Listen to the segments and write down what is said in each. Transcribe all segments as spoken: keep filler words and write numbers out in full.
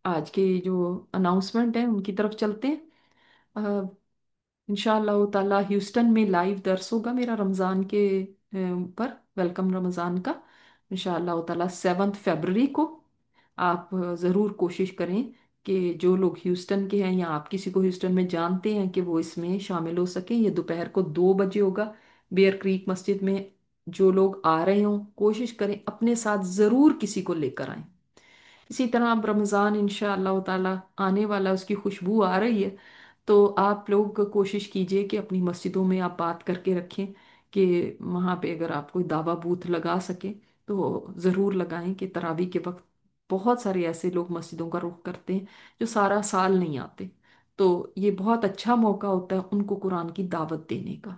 आज के जो अनाउंसमेंट हैं उनकी तरफ चलते हैं। इंशाअल्लाह ताला ह्यूस्टन में लाइव दर्स होगा मेरा रमज़ान के अ, ऊपर, वेलकम रमज़ान का। इंशाअल्लाह ताला सेवन्थ फरवरी को आप ज़रूर कोशिश करें कि जो लोग ह्यूस्टन के हैं या आप किसी को ह्यूस्टन में जानते हैं कि वो इसमें शामिल हो सकें। ये दोपहर को दो बजे होगा बेयर क्रीक मस्जिद में। जो लोग आ रहे हों कोशिश करें अपने साथ ज़रूर किसी को लेकर आएं। इसी तरह अब रमज़ान इंशाअल्लाह ताला आने वाला, उसकी खुशबू आ रही है। तो आप लोग कोशिश कीजिए कि अपनी मस्जिदों में आप बात करके रखें कि वहाँ पे अगर आप कोई दावा बूथ लगा सके तो ज़रूर लगाएं कि तरावी के वक्त बहुत सारे ऐसे लोग मस्जिदों का रुख करते हैं जो सारा साल नहीं आते। तो ये बहुत अच्छा मौका होता है उनको कुरान की दावत देने का।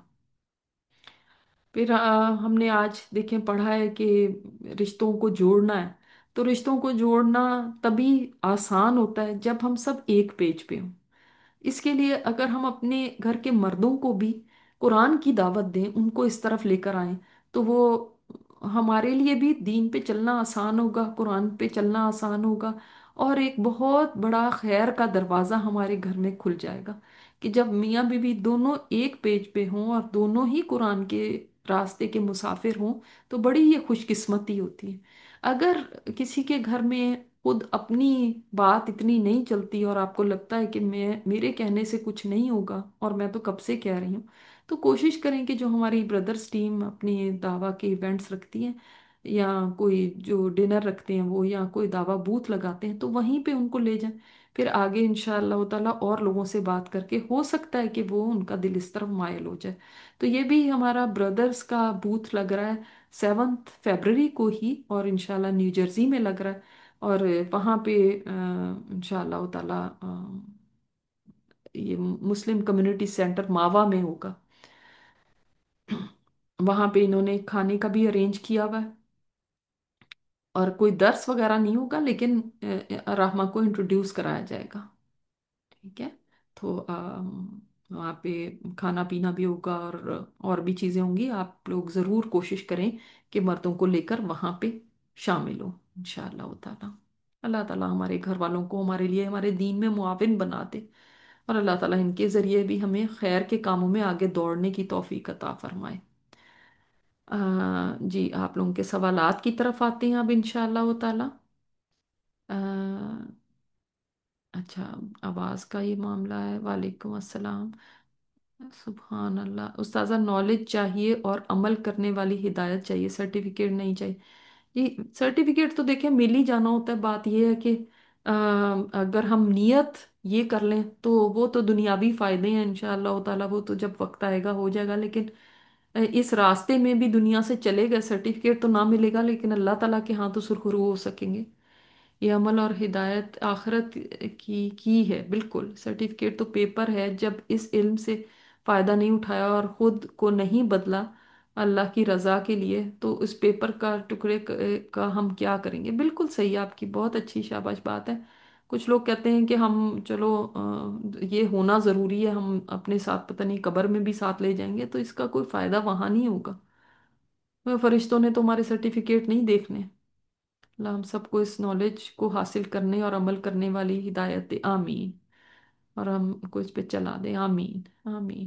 फिर आ, हमने आज देखें पढ़ा है कि रिश्तों को जोड़ना है। तो रिश्तों को जोड़ना तभी आसान होता है जब हम सब एक पेज पे हों। इसके लिए अगर हम अपने घर के मर्दों को भी कुरान की दावत दें, उनको इस तरफ लेकर आएं, तो वो हमारे लिए भी दीन पे चलना आसान होगा, कुरान पे चलना आसान होगा। और एक बहुत बड़ा खैर का दरवाज़ा हमारे घर में खुल जाएगा कि जब मियाँ बीवी दोनों एक पेज पे हों और दोनों ही कुरान के रास्ते के मुसाफिर हों, तो बड़ी ये खुशकिस्मती होती है। अगर किसी के घर में खुद अपनी बात इतनी नहीं चलती और आपको लगता है कि मैं, मेरे कहने से कुछ नहीं होगा और मैं तो कब से कह रही हूँ, तो कोशिश करें कि जो हमारी ब्रदर्स टीम अपनी दावा के इवेंट्स रखती हैं या कोई जो डिनर रखते हैं वो, या कोई दावा बूथ लगाते हैं, तो वहीं पे उनको ले जाएं। फिर आगे इंशाअल्लाह ताला और लोगों से बात करके हो सकता है कि वो उनका दिल इस तरफ मायल हो जाए। तो ये भी हमारा ब्रदर्स का बूथ लग रहा है सेवन्थ फरवरी को ही, और इंशाल्लाह न्यू जर्सी में लग रहा है। और वहाँ पे अ, इंशाअल्लाह ताला अ, ये मुस्लिम कम्युनिटी सेंटर मावा में होगा। वहाँ पे इन्होंने खाने का भी अरेंज किया हुआ है। और कोई दर्स वगैरह नहीं होगा, लेकिन अ, रहमा को इंट्रोड्यूस कराया जाएगा। ठीक है। तो अम, वहाँ पे खाना पीना भी होगा और और भी चीज़ें होंगी। आप लोग ज़रूर कोशिश करें कि मर्दों को लेकर वहाँ पे शामिल हो इंशाअल्लाह ताला। अल्लाह ताला हमारे घर वालों को हमारे लिए हमारे दीन में मुआविन बना दे, और अल्लाह ताला इनके ज़रिए भी हमें खैर के कामों में आगे दौड़ने की तौफीक अता फरमाए। अ, जी, आप लोगों के सवालात की तरफ आते हैं अब इंशाअल्लाह ताला। अ, अच्छा, आवाज़ का ये मामला है। वालेकुम अस्सलाम। सुभान अल्लाह उस्ताजा, नॉलेज चाहिए और अमल करने वाली हिदायत चाहिए, सर्टिफिकेट नहीं चाहिए। ये सर्टिफिकेट तो देखें मिल ही जाना होता है। बात ये है कि अ, अगर हम नियत ये कर लें तो वो तो दुनियावी फायदे हैं इंशाअल्लाह ताला, वो तो जब वक्त आएगा हो जाएगा। लेकिन अ, इस रास्ते में भी दुनिया से चले गए, सर्टिफिकेट तो ना मिलेगा लेकिन अल्लाह ताला के यहाँ तो सुरखरू हो सकेंगे। ये अमल और हिदायत आखिरत की की है बिल्कुल। सर्टिफिकेट तो पेपर है, जब इस इल्म से फ़ायदा नहीं उठाया और ख़ुद को नहीं बदला अल्लाह की रज़ा के लिए, तो उस पेपर का टुकड़े क- का हम क्या करेंगे। बिल्कुल सही, आपकी बहुत अच्छी शाबाश बात है। कुछ लोग कहते हैं कि हम चलो अ, ये होना ज़रूरी है, हम अपने साथ पता नहीं कब्र में भी साथ ले जाएंगे, तो इसका कोई फ़ायदा वहाँ नहीं होगा। वह फरिश्तों ने तो हमारे सर्टिफिकेट नहीं देखने। अल्लाह हम सबको इस नॉलेज को हासिल करने और अमल करने वाली हिदायत दे, आमीन। और हमको इस पे चला दे, आमीन आमीन।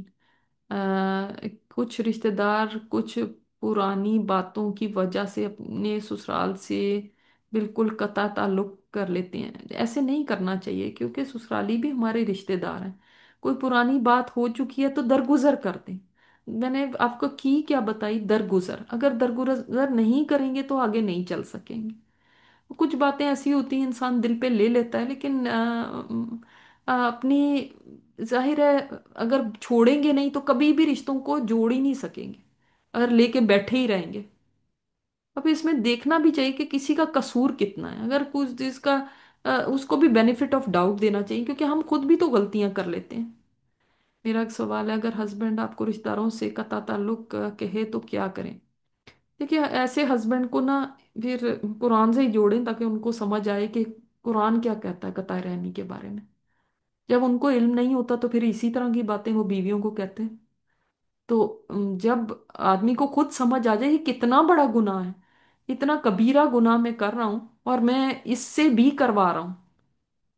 अ, कुछ रिश्तेदार कुछ पुरानी बातों की वजह से अपने ससुराल से बिल्कुल कता ताल्लुक कर लेते हैं। ऐसे नहीं करना चाहिए क्योंकि ससुराली भी हमारे रिश्तेदार हैं। कोई पुरानी बात हो चुकी है तो दरगुजर कर दें। मैंने आपको की क्या बताई, दरगुजर। अगर दरगुजर नहीं करेंगे तो आगे नहीं चल सकेंगे। कुछ बातें ऐसी होती हैं इंसान दिल पे ले लेता है, लेकिन अ, अ, अपनी, जाहिर है अगर छोड़ेंगे नहीं तो कभी भी रिश्तों को जोड़ ही नहीं सकेंगे अगर लेके बैठे ही रहेंगे। अब इसमें देखना भी चाहिए कि किसी का कसूर कितना है। अगर कुछ जिसका अ, उसको भी बेनिफिट ऑफ डाउट देना चाहिए, क्योंकि हम खुद भी तो गलतियां कर लेते हैं। मेरा एक सवाल है, अगर हस्बैंड आपको रिश्तेदारों से कता ताल्लुक अ, कहे तो क्या करें। देखिए, ऐसे हस्बैंड को ना फिर कुरान से ही जोड़ें ताकि उनको समझ आए कि कुरान क्या कहता है कताए रहमी के बारे में। जब उनको इल्म नहीं होता तो फिर इसी तरह की बातें वो बीवियों को कहते हैं। तो अम, जब आदमी को खुद समझ आ जाए कि कितना बड़ा गुनाह है, इतना कबीरा गुनाह मैं कर रहा हूं और मैं इससे भी करवा रहा हूं,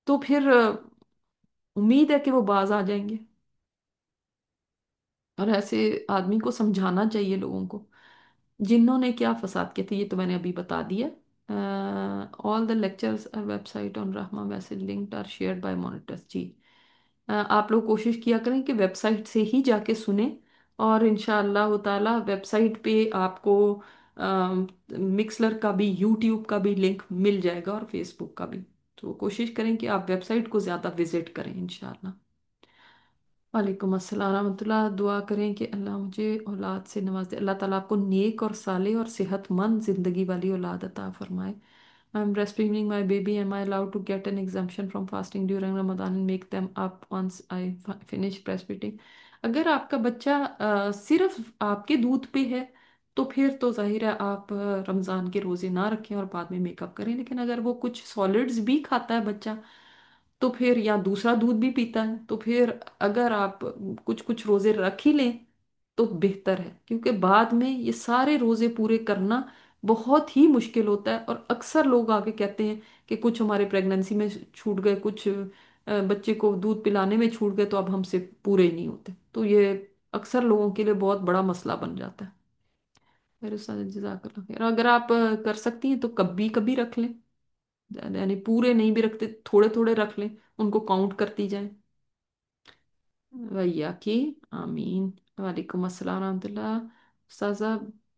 तो फिर अ, उम्मीद है कि वो बाज आ जाएंगे। और ऐसे आदमी को समझाना चाहिए लोगों को। जिन्होंने क्या फसाद किए थे ये तो मैंने अभी बता दिया। All the lectures website on Rahma message linked are shared by monitors जी। अ, आप लोग कोशिश किया करें कि वेबसाइट से ही जाके सुने। और इंशाअल्लाह ताला वेबसाइट पे आपको मिक्सलर का भी, यूट्यूब का भी लिंक मिल जाएगा और फेसबुक का भी। तो कोशिश करें कि आप वेबसाइट को ज़्यादा विजिट करें इंशाअल्लाह। वालेकुम अस्सलाम रहमतुल्लाह। दुआ करें कि अल्लाह मुझे औलाद से नवाज दे। अल्लाह ताला आपको नेक और साले और सेहतमंद ज़िंदगी वाली औलाद अता फरमाए। I am breastfeeding my baby. Am I allowed to get an exemption from fasting during Ramadan and make them up once I fi- finish breastfeeding? अगर आपका बच्चा अ, सिर्फ आपके दूध पे है तो फिर तो जाहिर है आप अ, रमज़ान के रोज़े ना रखें और बाद में मेकअप करें। लेकिन अगर वो कुछ सॉलिड्स भी खाता है बच्चा, तो फिर या दूसरा दूध भी पीता है, तो फिर अगर आप कुछ कुछ रोजे रख ही लें तो बेहतर है। क्योंकि बाद में ये सारे रोजे पूरे करना बहुत ही मुश्किल होता है। और अक्सर लोग आके कहते हैं कि कुछ हमारे प्रेगनेंसी में छूट गए, कुछ अ, बच्चे को दूध पिलाने में छूट गए, तो अब हमसे पूरे ही नहीं होते। तो ये अक्सर लोगों के लिए बहुत बड़ा मसला बन जाता है। फिर उस जजाकल्लाह खैर। अगर आप अ, कर सकती हैं तो कभी कभी रख लें। यानी पूरे नहीं भी रखते, थोड़े थोड़े रख लें, उनको काउंट करती जाएं। भैया की आमीन। वालेकुम अस्सलाम रहमतुल्लाह। उस्ताज़ा,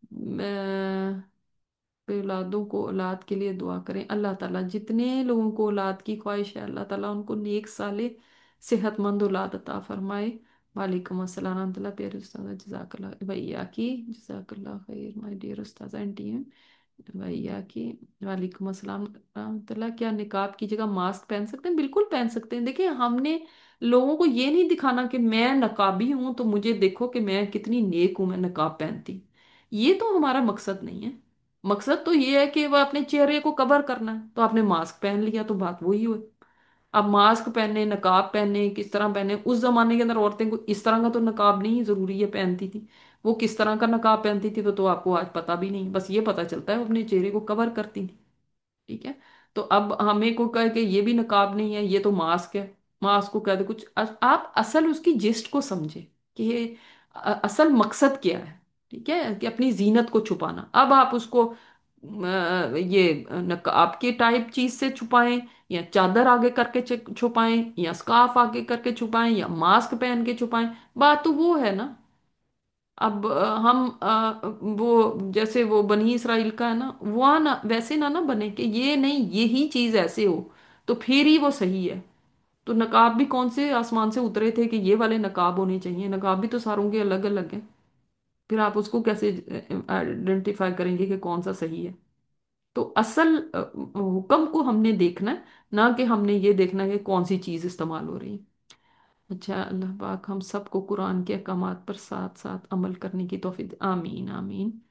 पे औलादों को औलाद के लिए दुआ करें। अल्लाह ताला जितने लोगों को औलाद की ख्वाहिश है, अल्लाह ताला उनको नेक साले सेहतमंद औलाद अता फरमाए। वालेकुम अस्सलाम रहमतुल्लाह। प्यारे उस्ताद जज़ाकल्लाह भैया की, जज़ाकल्लाह खैर माय डियर उस्ताद एंड टीम। भैया की वालेकुम अस्सलाम रहमतुल्लाह। क्या निकाब की जगह मास्क पहन सकते हैं? बिल्कुल पहन सकते हैं। देखिए, हमने लोगों को ये नहीं दिखाना कि मैं नकाबी हूं तो मुझे देखो कि मैं कितनी नेक हूं, मैं नकाब पहनती। ये तो हमारा मकसद नहीं है। मकसद तो ये है कि वह अपने चेहरे को कवर करना है, तो आपने मास्क पहन लिया तो बात वही हुई। अब मास्क पहने, नकाब पहने, किस तरह पहने, उस जमाने के अंदर औरतें को इस तरह का तो नकाब नहीं जरूरी है पहनती थी। वो किस तरह का नकाब पहनती थी वो तो आपको आज पता भी नहीं, बस ये पता चलता है वो अपने चेहरे को कवर करती थी। ठीक है। तो अब हमें को कहे कि ये भी नकाब नहीं है, ये तो मास्क है। मास्क को कह दे कुछ, अ- आप असल उसकी जिस्ट को समझे कि ये अ- असल मकसद क्या है। ठीक है, कि अपनी जीनत को छुपाना। अब आप उसको अ, ये नकाब के टाइप चीज से छुपाएं, या चादर आगे करके च- छुपाएं, या स्कार्फ आगे करके छुपाएं, या मास्क पहन के छुपाएं, बात तो वो है ना। अब अ, हम अ, वो जैसे वो बनी इसराइल का है ना, वहाँ ना वैसे ना ना बने कि ये नहीं यही चीज ऐसे हो, तो फिर ही वो सही है। तो नकाब भी कौन से आसमान से उतरे थे कि ये वाले नकाब होने चाहिए? नकाब भी तो सारों के अलग अलग हैं। फिर आप उसको कैसे आइडेंटिफाई करेंगे कि कौन सा सही है? तो असल अ, हुक्म को हमने देखना है, ना कि हमने ये देखना है कि कौन सी चीज इस्तेमाल हो रही है। अच्छा, अल्लाह पाक हम सबको कुरान के अहकामात पर साथ साथ अमल करने की तौफीक दे। आमीन आमीन।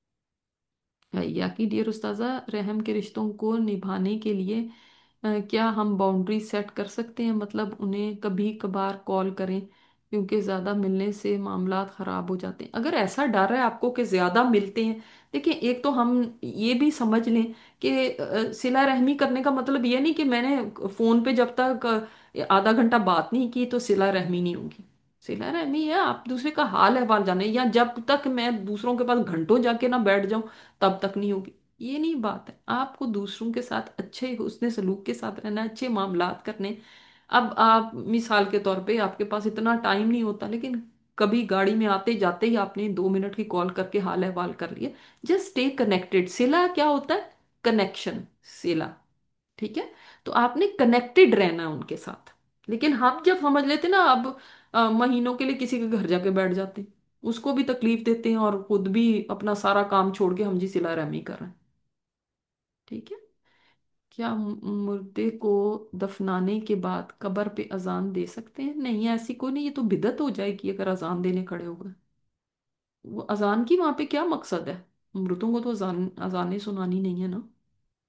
या कि डियर उस्ताजा, रहम के रिश्तों को निभाने के लिए अ, क्या हम बाउंड्री सेट कर सकते हैं? मतलब उन्हें कभी कभार कॉल करें, क्योंकि ज़्यादा मिलने से मामलात ख़राब हो जाते हैं। अगर ऐसा डर है आपको कि ज़्यादा मिलते हैं, देखिए, एक तो हम ये भी समझ लें कि अ, सिला रहमी करने का मतलब ये नहीं कि मैंने फ़ोन पे जब तक अ, आधा घंटा बात नहीं की तो सिला रहमी नहीं होगी। सिला रहमी है आप दूसरे का हाल अहवाल जाने, या जब तक मैं दूसरों के पास घंटों जाके ना बैठ जाऊं तब तक नहीं होगी। ये नहीं बात है। आपको दूसरों के साथ अच्छे हुस्न सलूक के साथ रहना है, अच्छे मामलात करने। अब आप मिसाल के तौर पे आपके पास इतना टाइम नहीं होता, लेकिन कभी गाड़ी में आते जाते ही आपने दो मिनट की कॉल करके हाल अहवाल कर लिया। Just stay connected. सिला क्या होता है? कनेक्शन। सिला। ठीक है। तो आपने कनेक्टेड रहना है उनके साथ। लेकिन हम जब समझ लेते ना, अब अ, महीनों के लिए किसी के घर जाके बैठ जाते हैं, उसको भी तकलीफ देते हैं और खुद भी अपना सारा काम छोड़ के हम जी सिला रहमी कर रहे हैं। ठीक है। क्या मु- मुर्दे को दफनाने के बाद कब्र पे अजान दे सकते हैं? नहीं, ऐसी कोई नहीं। ये तो बिदअत हो जाएगी अगर अजान देने खड़े हो गए। वो अजान की वहां पे क्या मकसद है? मृतों को तो अजान अजानें सुनानी नहीं है ना।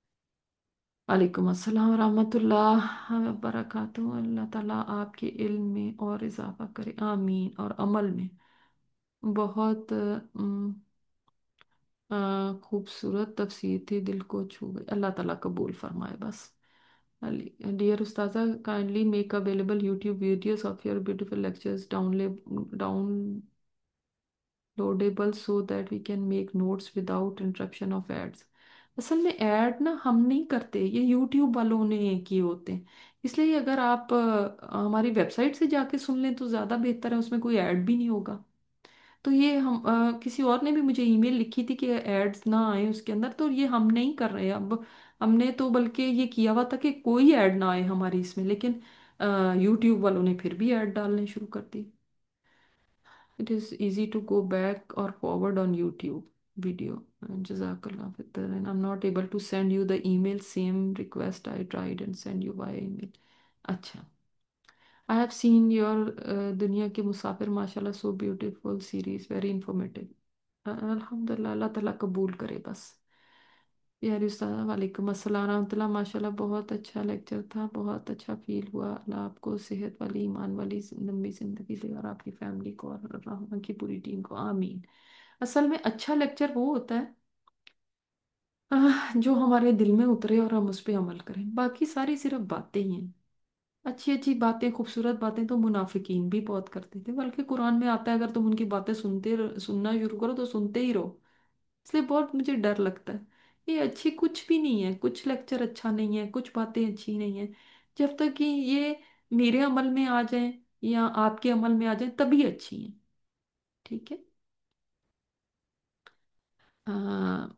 वालेकुम अस्सलाम रहमतुल्लाह बरकातुहू। अल्लाह ताला आपके इल्म में और इजाफा करे, आमीन। और अमल में बहुत अम, अ, खूबसूरत तफसीर थी, दिल को छू गई। अल्लाह ताला कबूल फरमाए बस। Dear Ustaza, kindly make available YouTube videos of your beautiful lectures download downloadable so that we can make notes without interruption of ads. असल में ऐड ना हम नहीं करते, ये यूट्यूब वालों ने किए होते हैं। इसलिए अगर आप अ, हमारी वेबसाइट से जाके सुन लें तो ज़्यादा बेहतर है, उसमें कोई ऐड भी नहीं होगा। तो ये हम अ, किसी और ने भी मुझे ईमेल लिखी थी कि एड्स ना आए उसके अंदर, तो ये हम नहीं कर रहे हैं अब। हमने तो बल्कि ये किया हुआ था कि कोई ऐड ना आए हमारी इसमें, लेकिन यूट्यूब वालों ने फिर भी ऐड डालने शुरू कर दी। It is easy to go back और फॉरवर्ड ऑन यूट्यूब वीडियो। जजाकल्ला फिर I am not able to send you the email same request I tried and send you by email. अच्छा, आई हैव सीन योर दुनिया के मुसाफिर माशाल्लाह so beautiful series very informative. अल्हम्दुलिल्लाह, अल्लाह ताला कबूल करे बस। यार उस्ताद वालेकुम अस्सलाम रहमतुल्लाह, माशाल्लाह बहुत अच्छा लेक्चर था, बहुत अच्छा फील हुआ। अल्लाह आपको सेहत वाली ईमान वाली लंबी जिंदगी दे और आपकी फैमिली को और रहमान की पूरी टीम को, आमीन। असल में अच्छा लेक्चर वो होता है आह, जो हमारे दिल में उतरे और हम उस पर अमल करें, बाकी सारी सिर्फ बातें ही हैं। अच्छी अच्छी बातें, खूबसूरत बातें तो मुनाफिकीन भी बहुत करते थे, बल्कि कुरान में आता है अगर तुम उनकी बातें सुनते सुनना शुरू करो तो सुनते ही रहो। इसलिए बहुत मुझे डर लगता है। ये अच्छी कुछ भी नहीं है, कुछ लेक्चर अच्छा नहीं है, कुछ बातें अच्छी नहीं है। जब तक कि ये मेरे अमल में आ जाए या आपके अमल में आ जाए तभी अच्छी है। ठीक है। आ,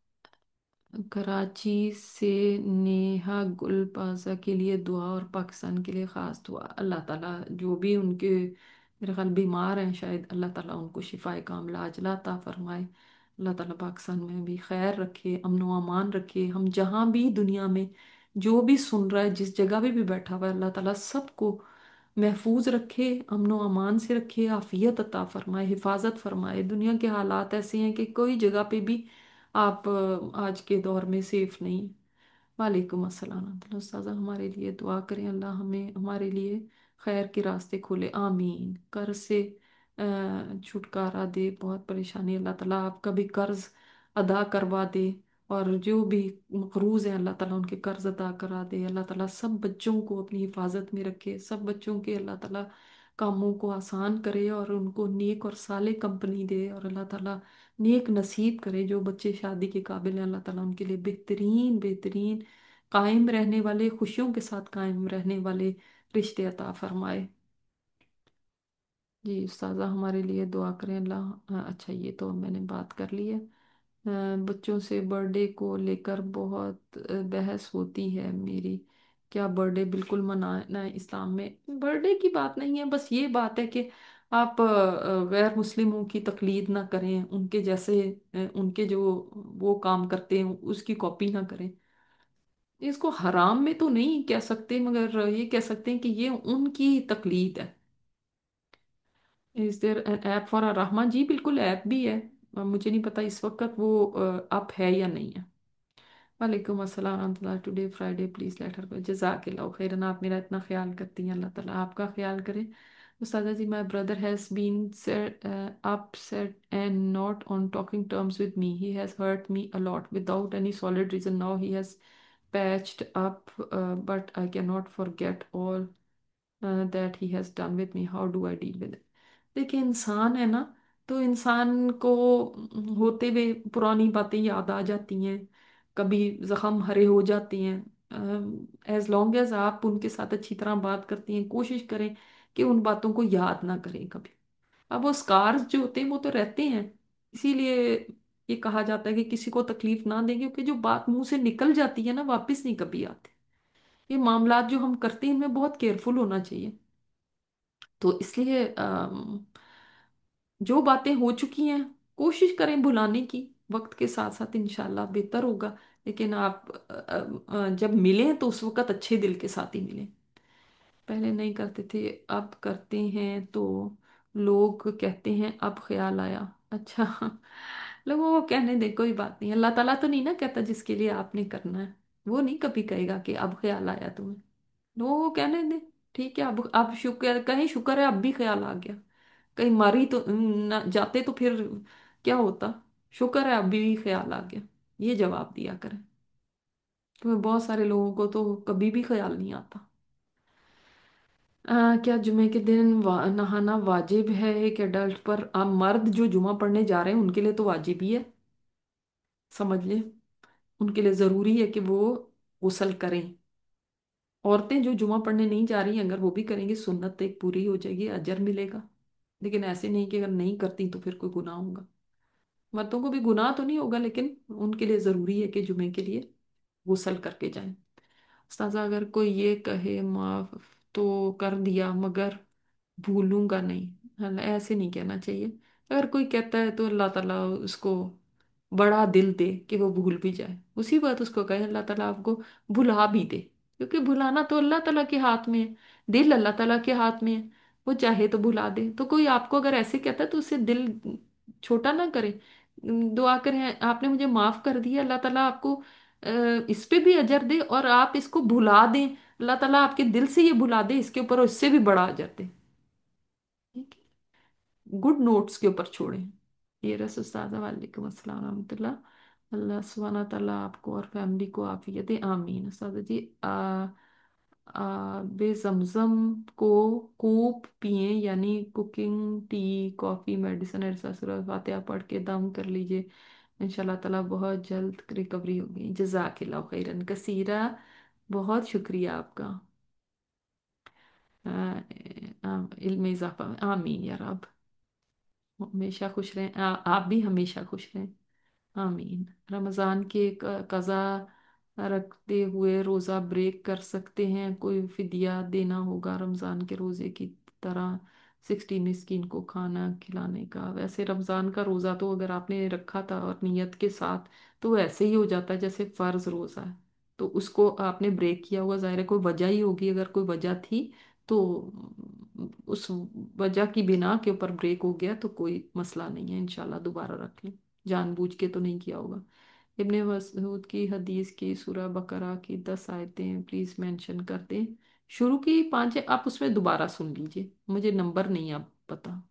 कराची से नेहा गुल पाजा के लिए दुआ और पाकिस्तान के लिए खास दुआ। अल्लाह ताला जो भी उनके मेरे ख्याल बीमार हैं, शायद अल्लाह ताला उनको शिफाए कामिला अजला अता फरमाए। अल्लाह ताला पाकिस्तान में भी खैर रखे, अमन व अमान रखे। हम जहाँ भी दुनिया में जो भी सुन रहा है, जिस जगह पे भी बैठा हुआ है, अल्लाह ताला सबको महफूज रखे, अमन व अमान से रखे, आफियत अता फरमाए, हिफाजत फरमाए। दुनिया के हालात ऐसे हैं कि कोई जगह पे भी आप अ, आज के दौर में सेफ नहीं। वालेकुम अस्सलाम अल्लाह उस्ताज़ा हमारे लिए दुआ करें, अल्लाह हमें हमारे लिए खैर के रास्ते खोले, आमीन। कर्ज से अ, छुटकारा दे, बहुत परेशानी, अल्लाह ताला आपका भी कर्ज अदा करवा दे। और जो भी मकरूज हैं अल्लाह ताला उनके कर्ज अदा करा दे। अल्लाह ताला सब बच्चों को अपनी हिफाजत में रखे, सब बच्चों के अल्लाह ताला कामों को आसान करे और उनको नेक और साले कंपनी दे। और अल्लाह ताला नेक नसीब करे, जो बच्चे शादी के काबिल हैं अल्लाह ताला उनके लिए बेहतरीन बेहतरीन कायम रहने वाले, खुशियों के साथ कायम रहने वाले रिश्ते अता फरमाए। जी उस्ताज़ा हमारे लिए दुआ करें अल्लाह। हाँ, अच्छा ये तो मैंने बात कर ली है। अ, बच्चों से बर्थडे को लेकर बहुत अ, बहस होती है मेरी। क्या बर्थडे बिल्कुल मनाना है इस्लाम में? बर्थडे की बात नहीं है, बस ये बात है कि आप अ, गैर मुस्लिमों की तकलीद ना करें, उनके जैसे अ, उनके जो वो काम करते हैं उसकी कॉपी ना करें। इसको हराम में तो नहीं कह सकते, मगर ये कह सकते हैं कि ये उनकी तकलीद है। Is there an app for Rahman? जी बिल्कुल ऐप भी है। अ, मुझे नहीं पता इस वक्त वो अप है या नहीं है। वालेकुम अस्सलाम रहमतुल्लाह, today Friday please let her go. जज़ाकिल्लाह खैरन, आप मेरा इतना ख्याल करती हैं, अल्लाह ताला आपका ख्याल करे। उस्तादा जी, my brother has been upset and not on talking terms with me. He has hurt me a lot without any solid reason. Now he has patched up, uh, but I cannot forget all uh, that he has done with me. How do I deal with it? देखिए इंसान है ना, तो इंसान को होते हुए पुरानी बातें याद आ जाती हैं, कभी जख्म हरे हो जाते हैं। एज लॉन्ग एज आप उनके साथ अच्छी तरह बात करती हैं, कोशिश करें कि उन बातों को याद ना करें कभी। अब वो स्कार्स जो होते हैं वो तो रहते हैं, इसीलिए ये कहा जाता है कि किसी को तकलीफ ना दें, क्योंकि जो बात मुंह से निकल जाती है ना वापस नहीं कभी आती। ये मामलात जो हम करते हैं इनमें बहुत केयरफुल होना चाहिए। तो इसलिए अम, जो बातें हो चुकी हैं कोशिश करें भुलाने की, वक्त के साथ साथ इंशाल्लाह बेहतर होगा। लेकिन आप अ, अ, अ, जब मिलें तो उस वक्त अच्छे दिल के साथ ही मिलें। पहले नहीं करते थे अब करते हैं तो लोग कहते हैं अब ख्याल आया। अच्छा लोगों को कहने दे, कोई बात नहीं। अल्लाह ताला तो नहीं ना कहता जिसके लिए आपने करना है, वो नहीं कभी कहेगा कि अब ख्याल आया तुम्हें। लोगों को कहने दे। ठीक है, अब अब शुक्र, कहीं शुक्र है अब भी ख्याल आ गया। कहीं मर ही तो न जाते तो फिर क्या होता। शुक्र है अभी भी ख्याल आ गया, ये जवाब दिया करें। तुम्हें बहुत सारे लोगों को तो कभी भी ख्याल नहीं आता। आ, क्या जुमे के दिन वा, नहाना वाजिब है एक एडल्ट पर? आ, मर्द जो जुमा पढ़ने जा रहे हैं उनके लिए तो वाजिब ही है, समझ ले। उनके लिए जरूरी है कि वो गुस्ल करें। औरतें जो जुमा पढ़ने नहीं जा रही हैं, अगर वो भी करेंगी सुन्नत एक पूरी हो जाएगी, अजर मिलेगा। लेकिन ऐसे नहीं कि अगर नहीं करती तो फिर कोई गुनाह होगा। मर्दों को भी गुनाह तो नहीं होगा, लेकिन उनके लिए जरूरी है कि जुमे के लिए गुस्ल करके जाएं। उस्ताजा अगर कोई ये कहे माफ तो कर दिया मगर भूलूंगा नहीं, हाँ, ऐसे नहीं कहना चाहिए। अगर कोई कहता है तो अल्लाह ताला उसको बड़ा दिल दे कि वो भूल भी जाए, उसी बात उसको कहे अल्लाह ताला आपको भुला भी दे। क्योंकि भुलाना तो अल्लाह ताला के हाथ में है, दिल अल्लाह ताला के हाथ में है। वो चाहे तो भुला दे। तो कोई आपको अगर ऐसे कहता है तो उससे दिल छोटा ना करे। दुआ करें आपने मुझे माफ कर दिया, अल्लाह ताला आपको अ, इस पे भी अजर दे, और आप इसको भुला दें, अल्लाह ताला आपके दिल से ये भुला दे इसके ऊपर, और इससे भी बड़ा अजर दे। ठीक है, गुड नोट्स के ऊपर छोड़ें। ये रस उस्ताद, वालेकुम अस्सलाम रहमतुल्लाह। अल्लाह सुब्हाना ताला आपको और फैमिली को आफियत दे, आमीन। उस्ताद जी, आ, आ, बे जमजम को कूप पिए, यानी कुकिंग टी कॉफी मेडिसिन ऐसा सूरह फातिहा पढ़ के दम कर लीजिए, इंशाल्लाह ताला बहुत जल्द रिकवरी होगी। जजाकिल्लाह खैरन कसीरा, बहुत शुक्रिया आपका। आ, आ, इल्म इजाफा में आमीन या रब। हमेशा खुश रहें, आ, आप भी हमेशा खुश रहें, आमीन। रमज़ान के क- कज़ा रखते हुए रोज़ा ब्रेक कर सकते हैं? कोई फिदिया देना होगा रमज़ान के रोज़े की तरह, सिक्सटीन मिस्कीन को खाना खिलाने का? वैसे रमज़ान का रोज़ा तो अगर आपने रखा था और नियत के साथ, तो ऐसे ही हो जाता है जैसे फ़र्ज़ रोज़ा है। तो उसको आपने ब्रेक किया हुआ, ज़ाहिर है कोई वजह ही होगी। अगर कोई वजह थी तो उस वजह की बिना के ऊपर ब्रेक हो गया तो कोई मसला नहीं है, इंशाल्लाह दोबारा रख लें। जानबूझ के तो नहीं किया होगा। इब्ने मसऊद की हदीस की सूरह बकरा की दस आयतें प्लीज मेंशन कर दें। शुरू की पांच है, आप उसमें दोबारा सुन लीजिए, मुझे नंबर नहीं आप पता।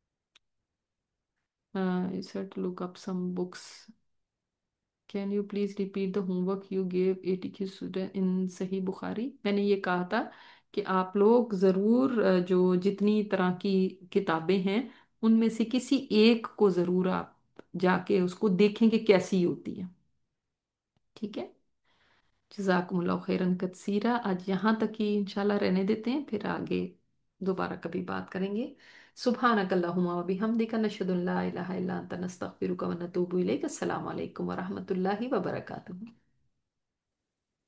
Set look up some books, can you please repeat the homework you gave eighty की स्टूडेंट इन सही बुखारी? मैंने ये कहा था कि आप लोग ज़रूर अ, जो जितनी तरह की किताबें हैं उनमें से किसी एक को ज़रूर आप जाके उसको देखें कि कैसी होती है। ठीक है, जज़ाकुमुल्लाह खैरन कसीरा। आज यहाँ तक ही इंशाल्लाह रहने देते हैं, फिर आगे दोबारा कभी बात करेंगे। सुब्हानक अल्लाहुम्मा व बिहम्दिका नशहदु अल्ला इलाहा इल्ला अंता नस्तगफिरुका व नतूबु इलैक। अस्सलामु अलैकुम व रहमतुल्लाहि व बरकातुहू।